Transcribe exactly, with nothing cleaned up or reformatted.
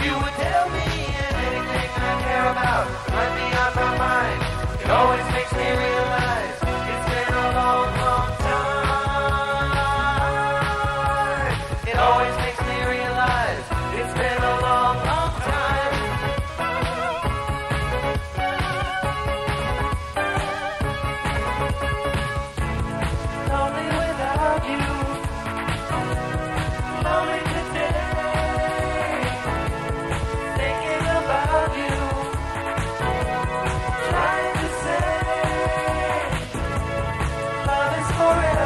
You would tell me anything I care about might be on my mind. It always makes me realize it's been a long, long time. It always makes me realize it's been a long, long time. Lonely without you. Lonely today. Thinking about you. Trying to say love is forever.